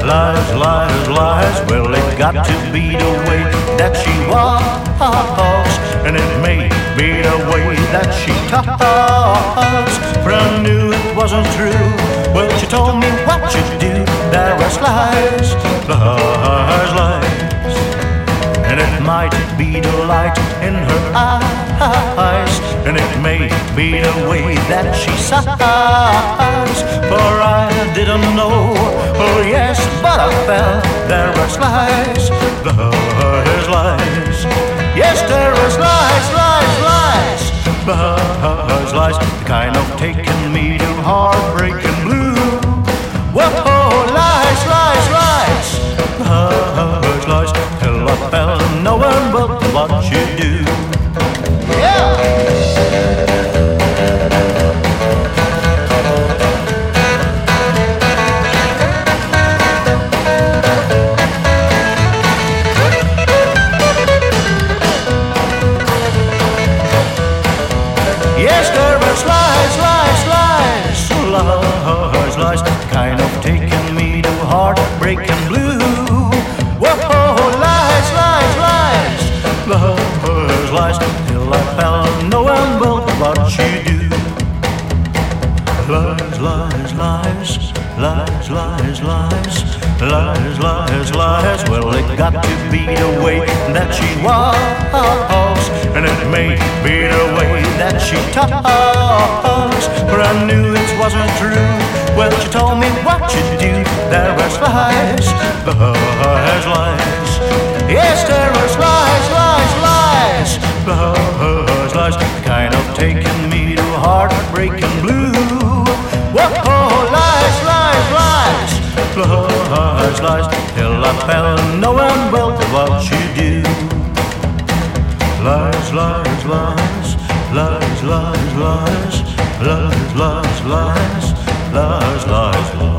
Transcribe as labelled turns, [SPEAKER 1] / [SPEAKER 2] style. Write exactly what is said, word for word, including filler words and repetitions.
[SPEAKER 1] lies, lies, lies. Well, it got to be the way that she walks, and it may be the way that she talks. For I knew it wasn't true. Well, she told me what you do. There was lies, lies, lies. And it might be the light in her eyes, and it may be the way that she sighs. For I didn't know, oh yes, but I felt there was lies, lies, lies. Yes, there was lies, lies, lies, lies, lies. The kind of taking me to heartbreak and blue. Whoa, lies, lies, lies, lies, lies. Till I fell, no one but what you do. Yeah. Yes, there was lies, lies, lies, lies, lies, kind of taking me to heartbreak and blue. Whoa, lies, lies, lies, lies, lies, till I fell, no one will what you do. Lies, lies, lies, lies, lies, lies, lies, lies, lies. Well, it got to be the way that she walks, and it may be the way that she talks. For I knew it wasn't true. Well, she told me what you do. There was lies, lies, lies. Yes, there was lies, lies, lies, lies, lies. Kind of taking me to heartbreak and blue. Whoa, lies, lies, lies, lies, lies. Till I fell, no one will what you do. Lies, lies, lies, lies, lies, lies, lies, lies, lies, lies, lies, lies.